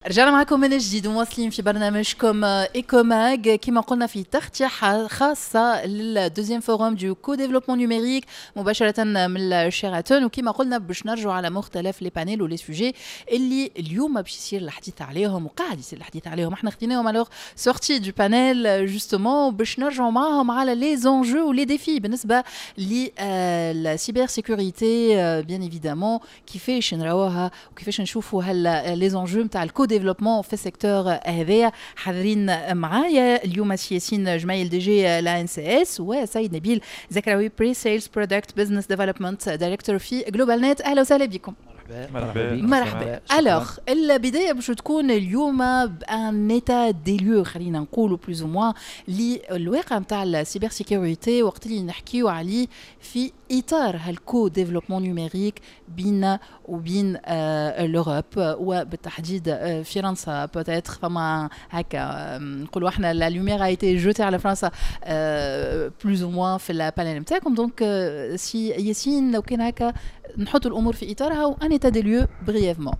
رجعنا معكم من جديد ومواصلين في برنامجكم ايكوماج كما قلنا في تغطية خاصة للدوزيام فوروم دو كو ديفلوبمون نيميريك مباشرة من الشيراتون، وكما قلنا باش نرجعوا على مختلف لي بانيل ولي سوجي اللي اليوم باش يصير الحديث عليهم وقاعد يصير الحديث عليهم. احنا خديناهم الوغ سورتي دو بانيل جوستومون باش نرجعوا معاهم على لي زونجو ولي ديفي بالنسبة للسيبر سيكوريتي بيان ايفيدامون، كيفاش نراوها وكيفاش نشوفوا هلا لي زونجو نتاع الكو ديفلوبمون في السيكتور هذايا. حاضرين معايا اليوم سي ياسين جمايل دي جي لا ان سي اس، وسيد نبيل زكراوي بري سيلز برودكت بزنس ديفلوبمنت دايركتور في جلوبال نت. اهلا وسهلا بكم. مرحبا. الوغ البدايه باش تكون اليوم بان ايتا دي ليو، خلينا نقولوا بلوز او موان للواقع نتاع السيبر سيكوريتي وقت اللي نحكيو عليه في اطار هالكو ديفلوبمون نيميريك بيننا وبين لوروب وبالتحديد فرنسا. بوتيتر فما هكا نقولوا احنا لا لوميير ايتي جوتي على فرنسا بلوز او موان في البانيل نتاعكم. دونك سي ياسين لو كان هكا نحطوا الامور في اطارها وان ايتا دي ليو بريفمون.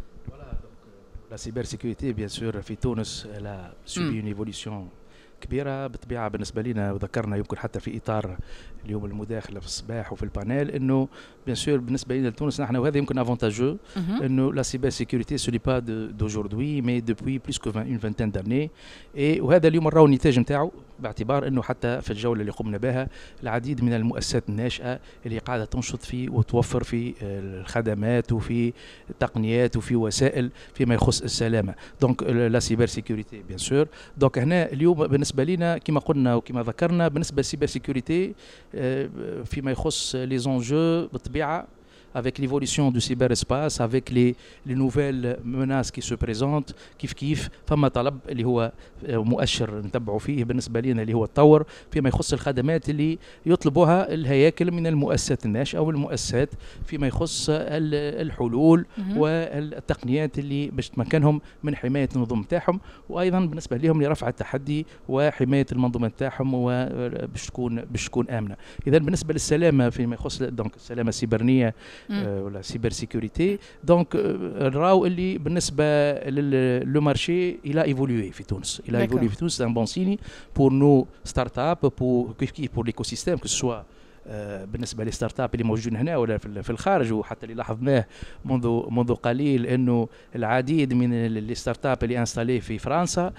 La cybersécurité, bien sûr, في تونس elle a subi une évolution كبيرة بالطبيعة بالنسبة لنا، وذكرنا يمكن حتى في إطار اليوم المداخلة في الصباح وفي البانيل إنه بيان سور بالنسبة لنا لتونس نحن، وهذا يمكن افونتاجو إنه لا سيبر سيكوريتي سو ني با دوجوردوي مي دوبوي بلوس كو اون فانتين داني، وهذا اليوم نراو النتاج نتاعو باعتبار انه حتى في الجوله اللي قمنا بها العديد من المؤسسات الناشئه اللي قاعده تنشط في وتوفر في الخدمات وفي تقنيات وفي وسائل فيما يخص السلامه. دونك لا سيبر سيكوريتي بيان سور. دونك هنا اليوم بالنسبه لنا كما قلنا وكما ذكرنا بالنسبه للسيبر سيكوريتي فيما يخص لي زونجو بالطبيعه avec l'évolution du cyberespace, avec les nouvelles menaces qui se présentent. كيف فما طلب اللي هو مؤشر نتبعوا فيه بالنسبة لنا اللي هو التطور فيما يخص الخدمات اللي يطلبوها الهياكل من المؤسسات الناشئة أو المؤسسات فيما يخص الحلول والتقنيات اللي باش تمكنهم من حماية النظم تاعهم، وأيضا بالنسبة لهم لرفع التحدي وحماية المنظومة تاعهم وباش تكون آمنة. إذا بالنسبة للسلامة فيما يخص دونك السلامة السيبرانية ولا سيبر سيكوريتي، دونك نراو اللي بالنسبه لو مارشي الى ايفولوي في تونس، الى ايفولوي في تونس. ان بون سيني بور نو ستارت اب بور كيف بور ليكو سيستيم كو سوا بالنسبه للستارت اب اللي موجودين هنا ولا في الخارج، وحتى اللي لاحظناه منذ قليل انه العديد من الستارت اب اللي انستالي في فرنسا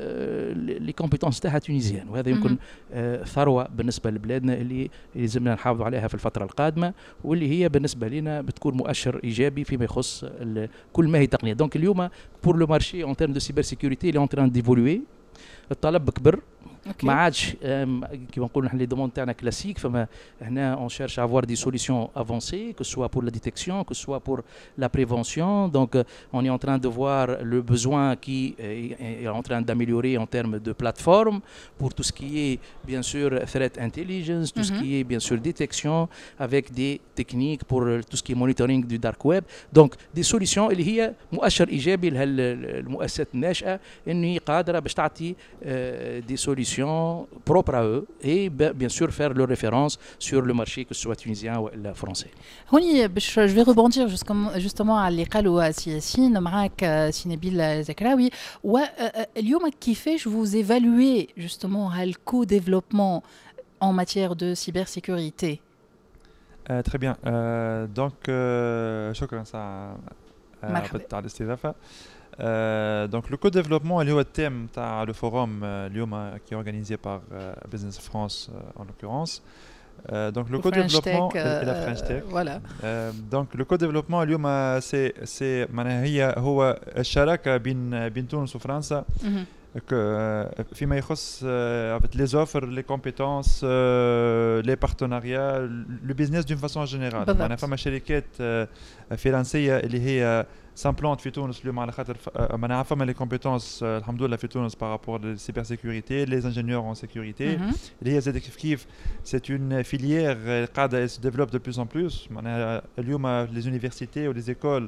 لي كومبيتونس تاعها تونيزيان، وهذا يمكن ثروه بالنسبه لبلادنا اللي لازمنا نحافظوا عليها في الفتره القادمه، واللي هي بالنسبه لنا بتكون مؤشر ايجابي فيما يخص كل ما هي تقنيه. دونك اليوم بور لو مارشي اون تيرم دو سيبر سيكوريتي اللي اون تران ديفولوي، الطلب كبر ما عادش كيما نقولوا نحن لي دوموند تاعنا كلاسيك. فما هنا اون شيرش افوار دي سوليسيون افونسي كو سوا بور لا ديتيكسيون كو سوا بور لا بريفونسيون. دونك اون اي en train de voir le besoin qui est en train d'améliorer en termes de plateforme pour tout ce qui est bien sûr threat intelligence, tout ce qui est bien sûr détection avec des techniques pour tout ce qui est monitoring du dark web. Donc des solutions اللي هي مؤشر ايجابي للمؤسسات الناشئه انه قادره باش تعطي des solutions propres à eux et bien sûr faire leur référence sur le marché que ce soit tunisien ou français. هوني باش je vais rebondir justement على اللي قالوا سي ياسين معاك سي نبيل زكراوي. واليوم كيفاش vous évaluez justement هالكو développement en matière de cybersécurité? Très bien. Donc شكرا ساعة على الاستضافة. Donc le co-développement est le thème de le forum qui est organisé par Business France en l'occurrence. Donc le co-développement et la French Tech. Voilà. Donc le co-développement اليوم c'est معناها هو الشراكة بين تونس وفرنسا فيما يخص les offres, les compétences, les partenariats, le business d'une façon générale. معناها فما شركات فرنسية اللي هي سامبلونت في تونس اليوم على خاطر معناها فما لي كومبيتونس الحمد لله في تونس بارابور للسيبر سيكوريتي لي انجينيور ان سيكوريتي اللي هي زاد كيف سي اون فيليير قاعده se développe de plus en plus. معناها اليوم les universités ou les écoles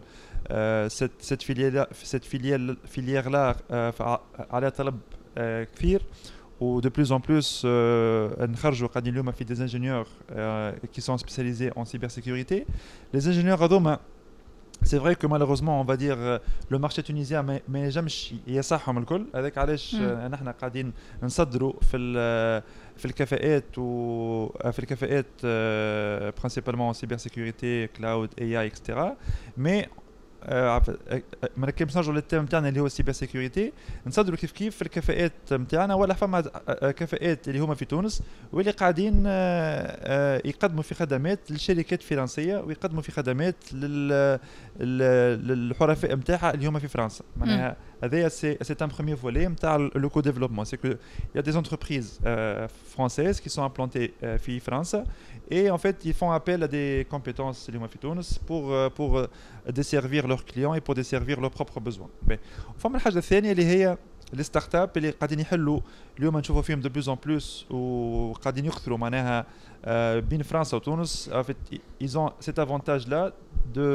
cette filière là على طلب كثير و de plus en plus نخرجوا قاعدين اليوم في des ingénieurs qui sont spécialisés en cybersécurité. Les ingénieurs هذوما C'est vrai que malheureusement on va dire le marché tunisien ما ينجمش يصحهم الكل هذاك علاش نحن قاعدين نصدروا في الكفاءات وفي الكفاءات principalement cybersécurité cloud AI etc. mais ما نكملش نرجعوا للتيم تاعنا اللي هو السيبر سيكوريتي نصدروا كيف في الكفاءات نتاعنا ولا فما كفاءات اللي هما في تونس واللي قاعدين يقدموا في خدمات للشركات الفرنسيه ويقدموا في خدمات للحرفاء نتاعها اللي هما في فرنسا معناها هذايا سي ان بروميير فولي نتاع لو كو ديفلوبمون سي كو يا دي انتربريز françaises qui sont implantées في فرنسا et en fait ils font appel à des compétences اللي هما في تونس pour desservir leurs clients et pour desservir leurs propres besoins. فما الحاجه الثانيه اللي هي لي ستارت اب اللي قاعدين يحلوا اليوم نشوفوا فيهم دو بلوس ان بلوس وقاعدين يكثروا معناها بين فرنسا وتونس ils ont cet avantage là de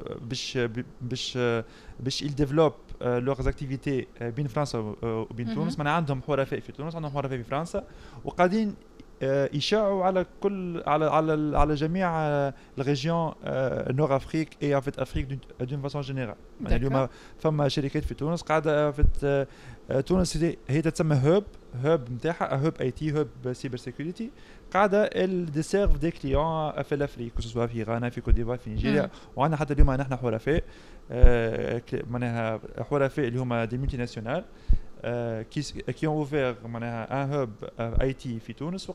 باش ils développent leurs activités بين فرنسا وبين تونس معناها عندهم حرفاء في تونس عندهم حرفاء في فرنسا وقاعدين يشاعوا على كل على جميع الريجيون نور افريك اي ان فيت افريك دون فاسون جينيرال اليوم فما شركات في تونس قاعده في تونس هي تسمى هوب نتاعها هوب اي تي هوب سيبر سيكوريتي قاعده الديسيرف دي كليون في الافريك سواء في غانا في كوت ديفوار في نيجيريا وعندنا حتى اليوم نحن حرفاء معناها حرفاء اللي هما دي ملتي ناسيونال qui ont ouvert معناها ان هوب اي تي في تونس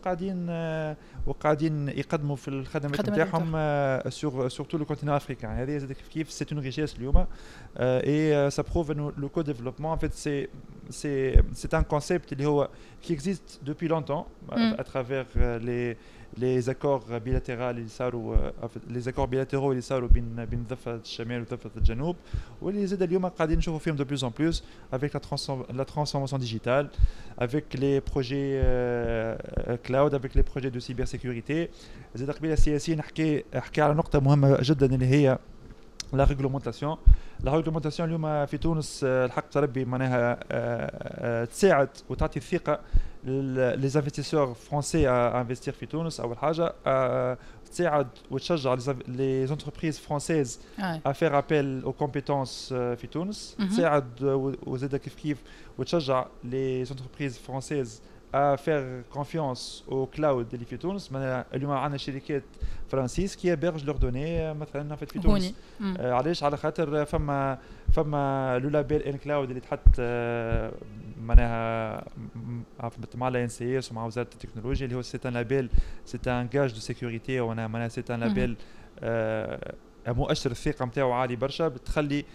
وقاعدين يقدموا في الخدمات نتاعهم sur tout le continent africain هذه زاد كيف سي اون ريشيس اليوم et ça prouve انه le co-développement en fait c'est un concept اللي هو qui existe depuis longtemps à travers les accords bilatéraux اللي صاروا les accords bilatéraux اللي صاروا بين ضفة الشمال وضفة الجنوب واللي زاد اليوم قاعدين نشوفوا فيهم de plus en plus avec la transformation digitale avec les projets cloud avec les projets de cybersécurité زاد قبيله السياسيين نحكي على نقطة مهمة جدا اللي هي لا ريغلومونتاسيون اليوم في تونس الحق ربي معناها تساعد وتعطي الثقة لي انفستيسور فرونسي انفستير في تونس اول حاجه تساعد وتشجع لي انتربريز فرونسيز افير ابل او كومبيتونس في تونس تساعد وزاد كيف وتشجع لي انتربريز فرونسيز à faire confiance au cloud اللي في تونس اليوم عندنا شركات فرنسيس كي يبرج لور دوني مثلا في تونس علاش على خاطر فما لو لابيل ان كلاود اللي تحط معناها مع لا ان سي اس ومع وزاره التكنولوجيا اللي هو سي ان لابيل سي ان جاج دو سيكوريتي وانا معناها سي ان لابيل مؤشر الثقه نتاعو عالي برشا بتخلي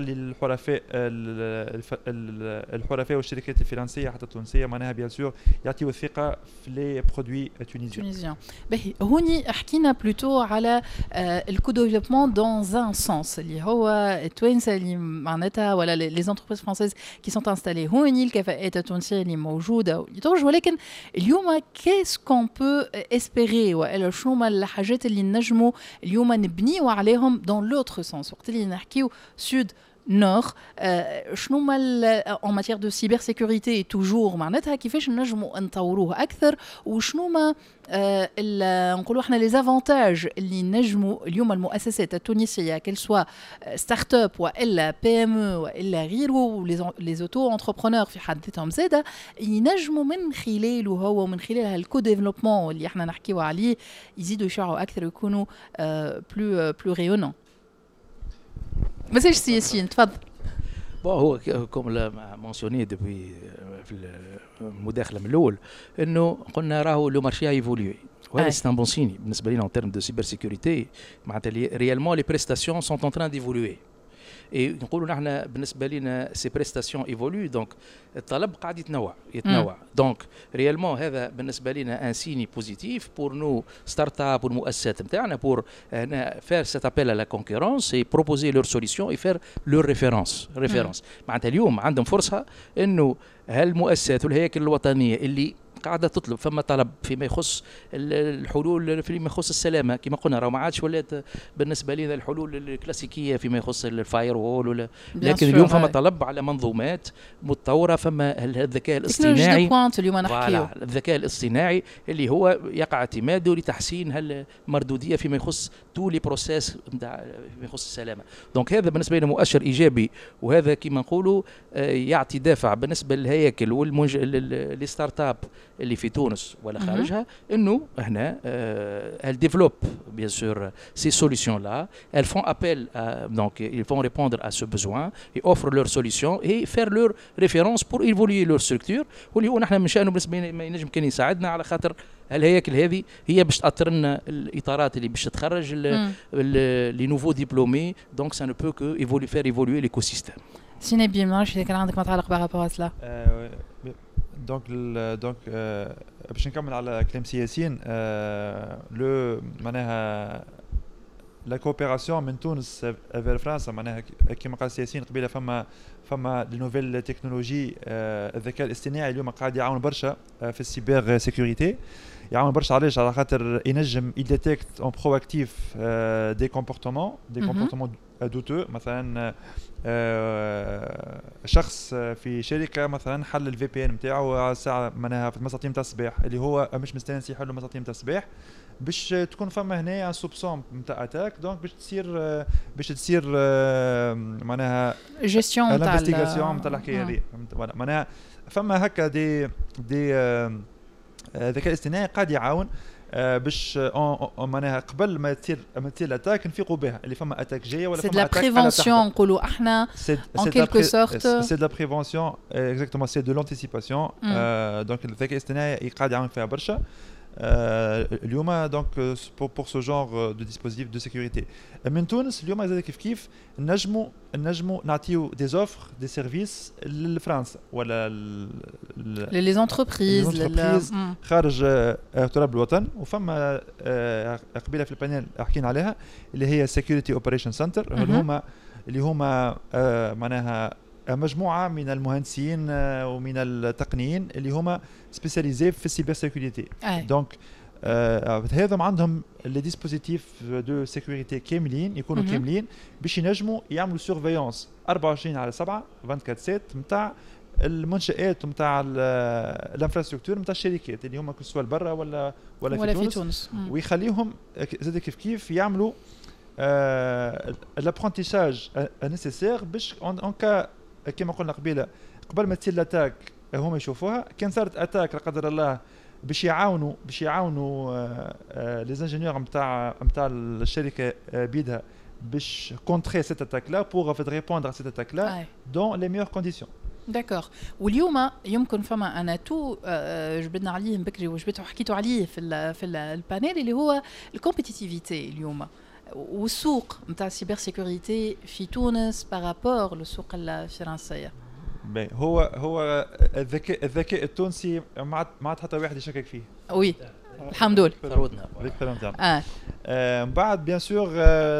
الحرفاء والشركات الفرنسيه حتى التونسيه معناها بيان سور يعطيو الثقه في لي برودوي تونيزيان. باهي هوني حكينا بلوتو على الكو ديفلوبمون دون ان سونس اللي هو التوانسه اللي معناتها ولا لي زونتربريز فرانسيز كي سونت انستالي هوني الكفاءات التونسيه اللي موجوده ولكن اليوم كيس كون بو اسبيري والا شنو هما الحاجات اللي نجموا اليوم نبنيو عليهم دون لوتر سونس وقت اللي نحكيو سود نور شنو ما en matière de cybersécurité toujours معناتها كيفاش نجموا نطوروه اكثر وشنو ما نقولوا احنا لي زافونتاج اللي نجموا اليوم المؤسسات التونسيه كل سوا ستارت اب والا بي ام او والا غيره لي زوتو انتربرونور في حد ذاتهم زاده ينجموا من خلاله هو ومن خلال هالكو ديفلوبمون اللي احنا نحكيو عليه يزيدوا يشعوا اكثر ويكونوا بلو ريونون. مساج سياسيين تفضل. هو كوم مونسيوني دوبوي في المداخله من الاول انه قلنا راهو لو مارشي ايفولوي وهذا سي ان بون سيني بالنسبه لنا en termes de cybersécurité معناتها ريالمون لي بريستاسيون sont en train d'évoluer et نقولوا نحن بالنسبه لنا سي بريستاسيون ايفولو دونك الطلب قاعد يتنوع دونك ريالمون هذا بالنسبه لنا ان سيني بوزيتيف بور نو ستارت اب والمؤسسات نتاعنا بور فير سيت ابيل لا كونكورونس اي بروبوزي لور سوليسيون اي فير لور ريفيرونس معناتها اليوم عندهم فرصه انه هالمؤسسات والهياكل الوطنيه اللي قاعده تطلب فما طلب فيما يخص الحلول فيما يخص السلامه كما قلنا راه ما عادش ولات بالنسبه لنا الحلول الكلاسيكيه فيما يخص الفاير وول ولا لكن اليوم فما طلب على منظومات متطوره فما الذكاء الاصطناعي اليوم نحكيو الذكاء الاصطناعي اللي هو يقع اعتماده لتحسين المردوديه فيما يخص تو لي بروسيس نتاع فيما يخص السلامه دونك هذا بالنسبه لنا مؤشر ايجابي وهذا كما نقولوا يعطي دافع بالنسبه للهياكل لي ستارت اب اللي في تونس ولا خارجها انه هنا elles développent bien sûr ces solutions là elles font appel donc ils vont répondre à ce besoin et offrent leurs solutions et faire leur référence pour évoluer leur structure واللي هو نحن من شأنه بالنسبه ما ينجم كان يساعدنا على خاطر الهياكل هذه هي باش تاثر لنا الاطارات اللي باش تخرج لي نوفو ديبلومي دونك ça ne peut que faire évoluer l'écosystème. سيني بيم ما نعرفش اذا كان عندك ما تعلق بارابور سلا. دونك باش نكمل على كلام سي ياسين لو معناها لا كوبيراسيون من تونس فير فرنسا معناها كما قال سي ياسين قبيله فما دي نوفيل تكنولوجي الذكاء الاصطناعي اليوم قاعد يعاون برشا في السيبر سيكوريتي يعاون برشا علاش على خاطر ينجم يديتكت اون برواكتيف دي كومبورتمون دوتو مثلا شخص في شركه مثلا حل الفي بي ان نتاعو على الساعه معناها في المساطيم تاع الصباح اللي هو مش مستانس يحلوا مساطيم تاع الصباح باش تكون فما هنا ان سوبسون نتاع اتاك دونك باش تصير معناها جيستيون تاع الانفستيغاسيون نتاع الحكايه هذه معناها فما هكا دي الذكاء الاصطناعي قاعد يعاون باش معناها قبل ما تصير الاتاك نفيقوا بها اللي فما اتاك جايه ولا فما اتاك. سي دو لا بريفونسيون نقولوا احنا ان كيلكو سورت سي دو لا بريفونسيون اكزاكتومون سي دو لونتيسيباسيون دونك الذكاء الاصطناعي قاعد يعاون فيها برشا اليوم دونك pour ce genre de dispositif de sécurité من تونس اليوم زاد كيف نجموا نعطيو دي اوفر دي سيرفيس لفرنسا ولا لي زونتربريز خارج تراب الوطن وفما قبيله في البانيل حكينا عليها اللي هي سيكوريتي اوبريشن سنتر اللي هما معناها مجموعه من المهندسين ومن التقنيين اللي هما سبيسياليزي في السيبر سيكوريتي دونك هذم عندهم لي ديسبوزيتيف دو سيكوريتي كاملين يكونوا كاملين باش ينجموا يعملوا سيرفيونس 24/7 24/7 نتاع المنشآت نتاع الانفراستركتور نتاع الشركات اللي هما كسوا برا ولا في تونس ويخليهم زاد كيف يعملوا l'apprentissage nécessaire باش ان كا كما قلنا قبل ما تصير الاتاك هما يشوفوها كان صارت اتاك لا قدر الله باش يعاونوا لي انجينيور نتاع الشركه بيدها باش كونتري سيت اتاك لا بور ريبوندر سيت اتاك لا دون لي ميور كونديسيون. داكوغ واليوم يمكن فما انا تو جبدنا عليه بكري وجبته وحكيتوا عليه في البانيل اللي هو الكومبيتيتيفيتي اليوم والسوق نتاع السيبر سيكوريتي في تونس بارابور للسوق الفرنسيه. هو الذكاء التونسي ما عاد حتى واحد يشكك فيه. وي الحمد لله ثروتنا من بعد بيان سور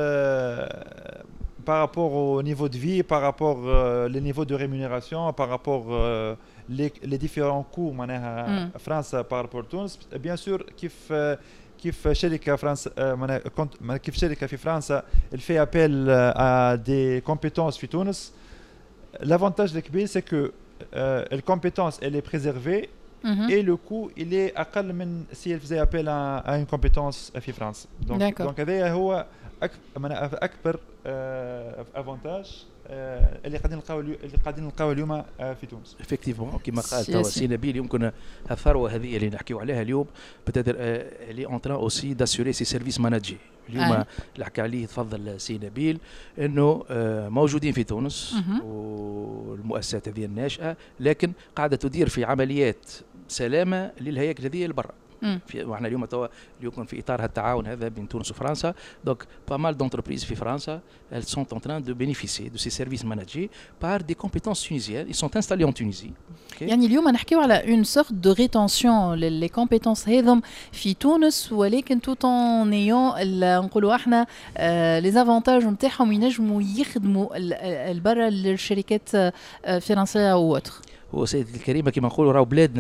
par rapport au niveau de vie, par rapport les niveaux de rémunération, par rapport les différents coûts معناها فرنسا par rapport à تونس bien sûr كيف شركه فرنسا كيف شركه في فرنسا elle fait appel à des compétences في تونس. L'avantage الكبير c'est que la compétence elle est préservée et le coût il est اقل من si elle faisait appel à une compétence في فرنسا. donc هذا هو اكبر افونتاج اللي قاعدين نلقاو اليوم في تونس. effectivement كما قال توا سي نبيل يمكن الثروه هذه اللي نحكيو عليها اليوم peut-être اللي en train aussi d'assurer ces services managés اليوم اللي حكى عليه تفضل سي نبيل انه موجودين في تونس والمؤسسات هذه الناشئه لكن قاعده تدير في عمليات سلامه للهياكل هذه لبرا. وإحنا اليوم يكون في إطار التعاون هذا بين تونس وفرنسا donc pas mal d'entreprises في فرنسا elles sont en train de bénéficier de ces services managés par des compétences tunisiennes. Ils sont installés en Tunisie. يعني اليوم نحكيو على une sorte de rétention les compétences هذم في تونس ولكن tout en ayant نقولوا احنا les avantages نتاعهم ينجموا يخدموا البرا للشركات فرنسية أو autre. وسيدتي الكريمة كما نقولوا راهو بلادنا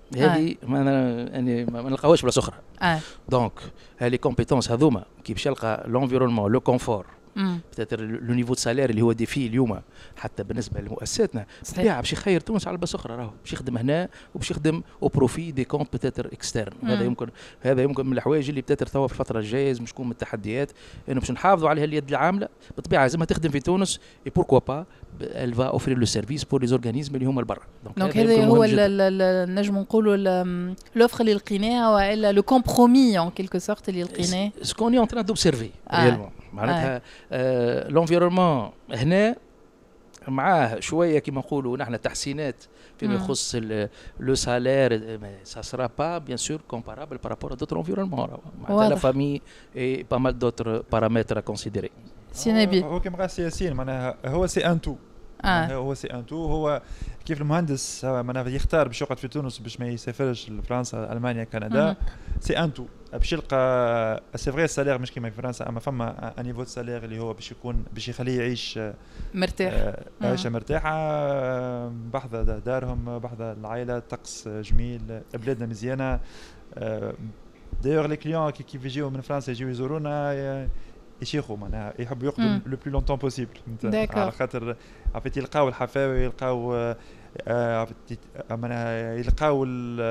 هذه ما نلقاوهاش بلاصه اخرى. دونك هالي كومبيتونس هذوما كي باش يلقى لونفيرونمون لو كونفور بتاتر لو نيفو دو سالير اللي هو ديفي اليوم حتى بالنسبه لمؤسساتنا بالطبيعه باش يخير تونس على بلاصه اخرى راهو باش يخدم هنا وباش يخدم او بروفي دي كونت بتاتر اكسترن. هذا يمكن من الحوايج اللي بتاتر توا في الفتره الجايه مش تكون من التحديات انه باش نحافظوا على اليد العامله بالطبيعه لازمها تخدم في تونس اي بوركوا با elle va offrir le service pour les organismes اللي هما البرا. دونك هذا هو نجم نقولوا لوفر اللي لقيناها والا لو كومبرومي ان كيلكو سورت اللي لقيناه سكون اون تران دوبسيرفي ريالمون معناتها لونفيرونمون هنا معاه شويه كما نقولوا نحن تحسينات فيما يخص لو سالير ça sera pas bien sûr comparable par rapport à d'autres environnements معناتها la famille et pas mal d'autres paramètres à considérer. سي نبيل هو كما قال سياسيين معناها هو سي ان تو هو سي ان تو هو كيف المهندس معناها يختار باش يقعد في تونس باش ما يسافرش لفرنسا المانيا كندا سي ان تو باش يلقى سي فري السالير مش كيما في فرنسا اما فما ان نيفو سالير اللي هو باش يكون باش يخليه يعيش مرتاح عيشه مرتاحه بحذا دارهم بحذا العائله طقس جميل بلادنا مزيانه دايوغ لي كليون كي يجيو من فرنسا يجيو يزورونا يشيخوا معناها يحبوا يقعدوا لو بلو لونتون بوسيبل على خاطر عرفتي يلقاو الحفاوي يلقاو معناها يلقاو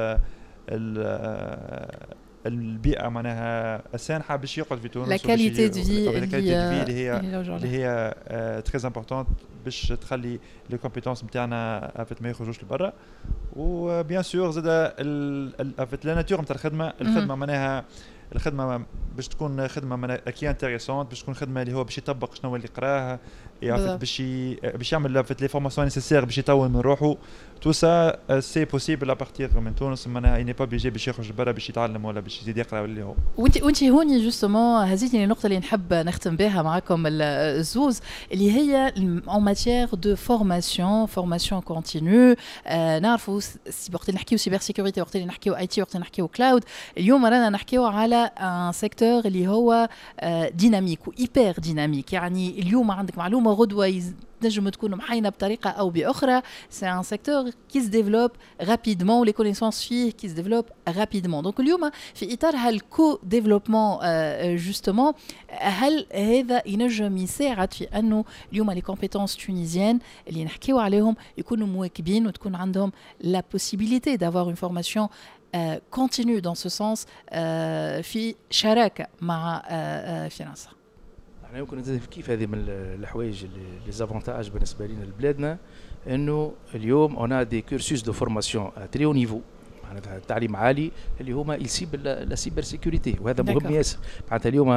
البيئه معناها السانحه باش يقعد في تونس. لا كاليتي دو في اللي هي تري امبورطونت باش تخلي لي كومبيتونس نتاعنا ما يخرجوش لبرا. وبيان سور زاد لا ناتور نتاع الخدمه معناها الخدمه باش تكون خدمه كي انتريسونت باش تكون خدمه اللي هو باش يطبق شنو اللي قراه باش يعمل لي فورماسيون نيسيسير باش يطور من روحه تو سا سي بوسيبل ا بارتير من تونس معناها اي ني با بيجي باش يخرج برا باش يتعلم ولا باش يزيد يقرا اللي هو. وانت هوني جوستومون هزيتني النقطه اللي نحب نختم بها معكم الزوز اللي هي اون ماتيير دو فورماسيون كونتينيو. نعرفوا وقت اللي نحكيو سيبر سيكوريتي وقت اللي نحكيو اي تي وقت اللي نحكيو كلاود اليوم رانا نحكيو على ان سيكتور اللي هو ديناميك وإيبر ديناميك. يعني اليوم عندك معلومه غدوه تنجم تكون محينه بطريقه او باخرى. سي ان سيكتور كي se développe rapidement les connaissances فيه qui se développe rapidement. دونك اليوم في اطار هالكو ديفلوبمون جوستومون هل هذا ينجم يساعد في انه اليوم لي كومبيتونس تونيزيان اللي نحكيو عليهم يكونوا مواكبين وتكون عندهم لا possibilité d'avoir une formation continue dans ce sens في شراكه مع فرنسا. احنا يمكن نزيد كيف هذه من الحوايج لي زافونتاج بالنسبه لنا لبلادنا انه اليوم اون دي كورسوس دو فورماسيون تري او نيفو معناتها التعليم عالي اللي هما يسيب لا سيبر سيكوريتي وهذا مهم ياسر. معناتها اليوم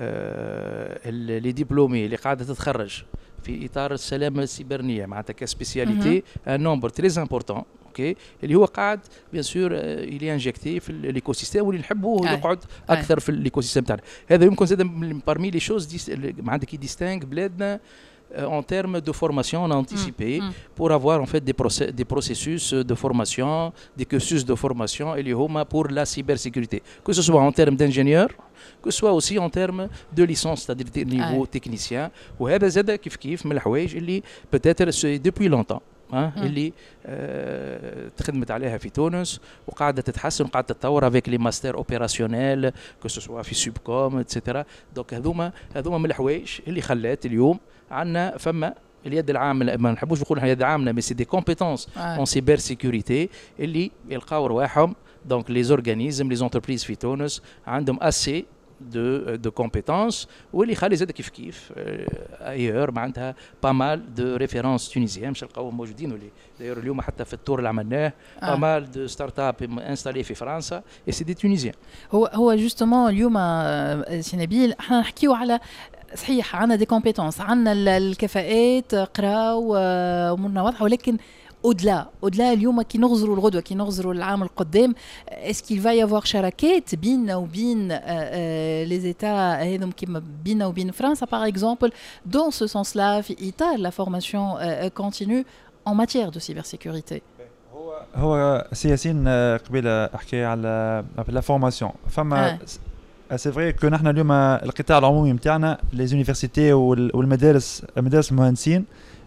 لي ديبلومي اللي قاعده تتخرج في اطار السلامه السيبرانيه معناتها كسبيسياليتي ان نومبر تري امبورطون اوكي اللي هو قاعد بيان سور اللي انجكتي في الايكو سيستيم واللي نحبوه يقعد اكثر في الايكو سيستيم تاعنا. هذا يمكن زاد بارمي لي شوز معناتها كي ديستينغ بلادنا en termes de formation anticipée pour avoir en fait des processus de formation, des cursus de formation pour la cybersécurité, que ce soit en termes d'ingénieur, que ce soit aussi en termes de licence, c'est-à-dire niveau technicien. وهذا زاد كيف من الحوايج اللي peut-être depuis longtemps اللي تخدمت عليها في تونس وقاعده تتحسن وقاعده تتطور avec les masters opérationnels que ce soit في سوبكوم etc. دونك هذوما من الحوايج اللي خلات اليوم عندنا فما اليد العامله ما نحبوش نقول اليد العامله مي سي دي كومبيتونس اون سيبر سيكوريتي اللي يلقاو رواحهم. دونك لي زورغانيزم لي زونتربريز في تونس عندهم اسي de compétences واللي خلي زاد كيف ايور معناتها با مال دو ريفيرونس تونيزيان مش نلقاوهم موجودين واللي داير اليوم حتى في التور اللي عملناه با مال دو ستارت اب انستالي في فرنسا اي سي دي تونيزيان. هو جوستومون اليوم سي نبيل احنا نحكيو على صحيح عندنا دي كومبيتونس عندنا الكفاءات قراو امورنا واضحه ولكن au-delà اليوم كي نغزروا الغدوه كي نغزروا العام القدام اسكيل فا يافوار شراكات بيننا وبين لي زيتا هذم كيما بيننا وبين فرنسا باغ اكزومبل دون سو سونس لا في اطار لا فورماسيون كونتينيو en matière de cybersécurité. هو سياسين قبيله احكي على لا فورماسيون فما سي فري كو نحن اليوم القطاع العمومي نتاعنا لي زونيفرسيتي والمدارس المهندسين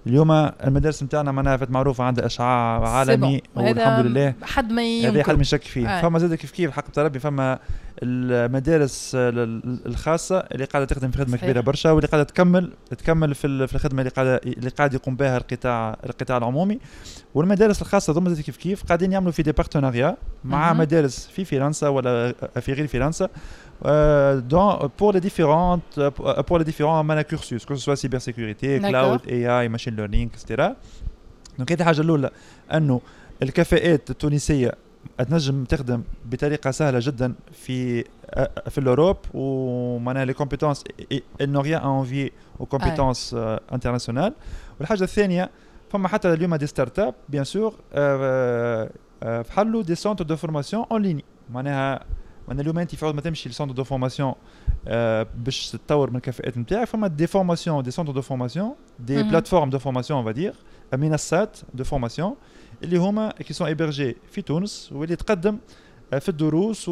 اليوم المدارس نتاعنا معناها معروفه عندها اشعاع عالمي والحمد لله حد ما هذا حد ما يشك فيه. فما زاد كيف الحق بتاع ربي فما المدارس الخاصه اللي قاعده تخدم في خدمه كبيره برشا واللي قاعده تكمل في الخدمه اللي قاعد يقوم بها القطاع العمومي. والمدارس الخاصه ضمن كيف قاعدين يعملوا في دي بارتناريا مع مدارس في فرنسا ولا في غير فرنسا pour les différents cursus, que ce soit cybersécurité, cloud, AI, machine learning, etc. Donc هذه الحاجة الأولى أنه الكفاءات التونسية تنجم تخدم بطريقة سهلة جدا في الأوروب ومعناها les compétences elles n'ont rien à envier aux compétences internationales. والحاجة الثانية فما حتى اليوم دي ستارت اب بيان سور فحلوا دي سونتر دو فورماسيون اون ليني معناها اليوم انت في عوض ما تمشي لسونتر دو فورماسيون باش تطور من الكفاءات نتاعك فما دي فورماسيون دي سونتر دو فورماسيون دي بلاتفورم دو فورماسيون اون فادير منصات دو فورماسيون اللي هما كي سون ايبرجي في تونس واللي تقدم في الدروس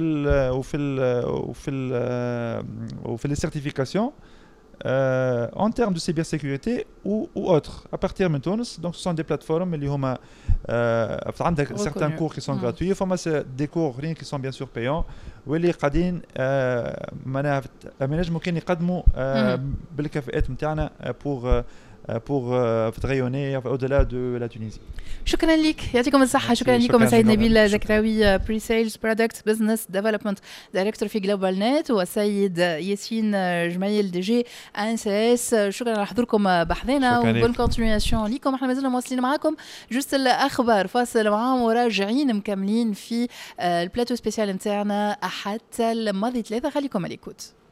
وفي لي سيرتيفيكاسيون en termes de cybersécurité ou autres à partir de Tunis. Donc ce sont des plateformes اللي هما عندك certains cours qui sont gratuits فما des cours qui sont bien sûr payants واللي قاعدين معناها ممكن يقدموا بالكفاءات نتاعنا pour rayonner au-delà de la Tunisie. شكرا لك يعطيكم الصحة. شكرا لكم سيد نبيل زكراوي بري سيلز برودكت بزنس ديفلوبمنت دايركتور في جلوبال نت وسيد ياسين جميل دي جي ان سي اس. شكرا على حضوركم بحذنا وبون كونتينياسيون ليكم. احنا مازلنا مواصلين معاكم جوست الاخبار فاصل معاهم وراجعين مكملين في البلاتو سبيسيال نتاعنا حتى الماضي 3. خليكم على الكوت.